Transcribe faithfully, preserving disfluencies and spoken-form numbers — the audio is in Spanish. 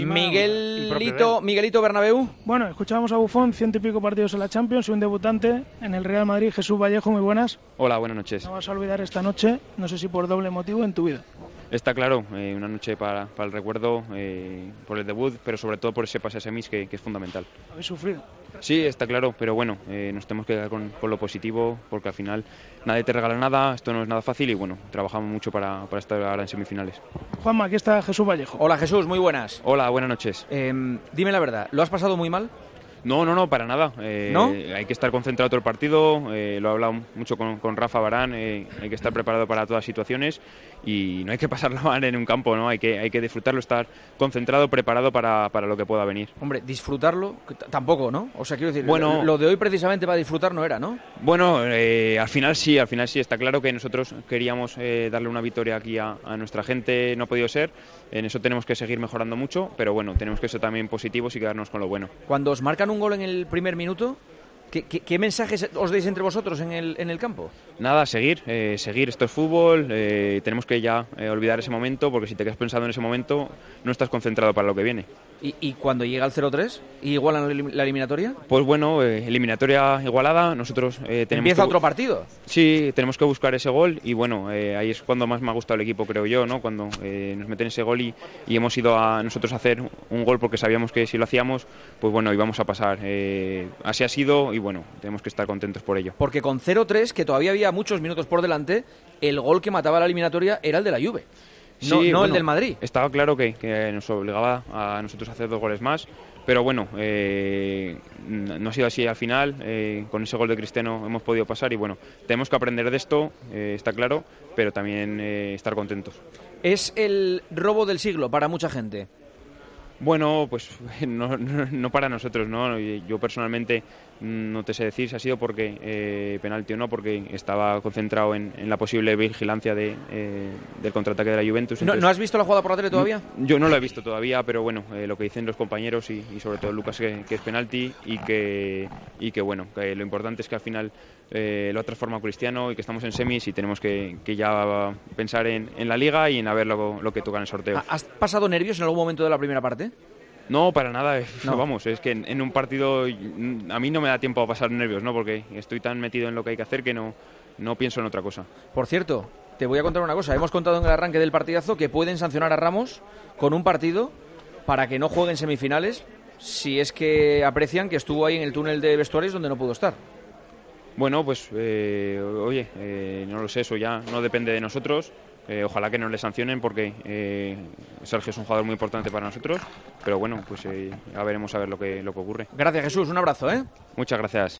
Miguelito, Miguelito Bernabéu. Bueno, escuchábamos a Buffon, ciento y pico partidos en la Champions, un debutante en el Real Madrid. Jesús Vallejo, muy buenas. Hola, buenas noches. No vas a olvidar esta noche, no sé si por doble motivo en tu vida. Está claro, eh, una noche para, para el recuerdo, eh, por el debut, pero sobre todo por ese pase a semis que, que es fundamental. ¿Habéis sufrido? Sí, está claro, pero bueno, eh, nos tenemos que quedar con, con lo positivo, porque al final nadie te regala nada, esto no es nada fácil y bueno, trabajamos mucho para, para estar ahora en semifinales. Juanma, aquí está Jesús Vallejo. Hola Jesús, muy buenas. Hola, buenas noches. Eh, dime la verdad, ¿lo has pasado muy mal? No, no, no, para nada. Eh, ¿No? Hay que estar concentrado todo el partido, eh, lo he hablado mucho con, con Rafa Barán, eh, hay que estar preparado para todas las situaciones y no hay que pasarla mal en un campo, ¿no? Hay que, hay que disfrutarlo, estar concentrado, preparado para, para lo que pueda venir. Hombre, disfrutarlo tampoco, ¿no? O sea, quiero decir, bueno, lo de hoy precisamente para disfrutar no era, ¿no? Bueno, eh, al final sí, al final sí, está claro que nosotros queríamos eh, darle una victoria aquí a, a nuestra gente, no ha podido ser, en eso tenemos que seguir mejorando mucho, pero bueno, tenemos que ser también positivos y quedarnos con lo bueno. Cuando os marcan un gol en el primer minuto, ¿qué, qué, qué mensajes os deis entre vosotros en el, en el campo? Nada, seguir, eh, seguir, esto es fútbol, eh, tenemos que ya eh, olvidar ese momento, porque si te quedas pensando en ese momento, no estás concentrado para lo que viene. ¿Y, y cuando llega el cero tres y igualan la eliminatoria? Pues bueno, eh, eliminatoria igualada, nosotros eh, tenemos ¿Empieza que... otro partido? Sí, tenemos que buscar ese gol y bueno, eh, ahí es cuando más me ha gustado el equipo, creo yo, ¿no? Cuando eh, nos meten ese gol y, y hemos ido a nosotros a hacer un gol porque sabíamos que si lo hacíamos, pues bueno, íbamos a pasar. Eh, así ha sido y bueno, tenemos que estar contentos por ello. Porque con cero tres, que todavía había muchos minutos por delante, el gol que mataba la eliminatoria era el de la Juve. No, Sí, no bueno, el del Madrid. Estaba claro que, que nos obligaba a nosotros a hacer dos goles más, pero bueno, eh, no ha sido así al final. Eh, con ese gol de Cristiano hemos podido pasar y bueno, tenemos que aprender de esto, eh, está claro, pero también eh, estar contentos. Es el robo del siglo para mucha gente. Bueno, pues no, no, no para nosotros, ¿no? Yo personalmente no te sé decir si ha sido porque eh, penalti o no, porque estaba concentrado en, en la posible vigilancia de, eh, del contraataque de la Juventus. ¿No, entonces, ¿No has visto la jugada por la tele todavía? Yo no lo he visto todavía, pero bueno, eh, lo que dicen los compañeros y, y sobre todo Lucas que, que es penalti y que, y que bueno, que lo importante es que al final eh, lo ha transformado Cristiano y que estamos en semis y tenemos que, que ya pensar en, en la Liga y en a ver lo, lo que toca en el sorteo. ¿Has pasado nervios en algún momento de la primera parte? No, para nada, no. Vamos, es que en, en un partido a mí no me da tiempo a pasar nervios, ¿no? Porque estoy tan metido en lo que hay que hacer que no, no pienso en otra cosa. Por cierto, te voy a contar una cosa, hemos contado en el arranque del partidazo que pueden sancionar a Ramos con un partido para que no juegue en semifinales si es que aprecian que estuvo ahí en el túnel de vestuarios donde no pudo estar. Bueno, pues eh, oye, eh, no lo sé, eso ya no depende de nosotros. Eh, ojalá que no le sancionen porque eh, Sergio es un jugador muy importante para nosotros, pero bueno, pues eh, ya veremos a ver lo que, lo que ocurre. Gracias Jesús, un abrazo, ¿eh? Muchas gracias.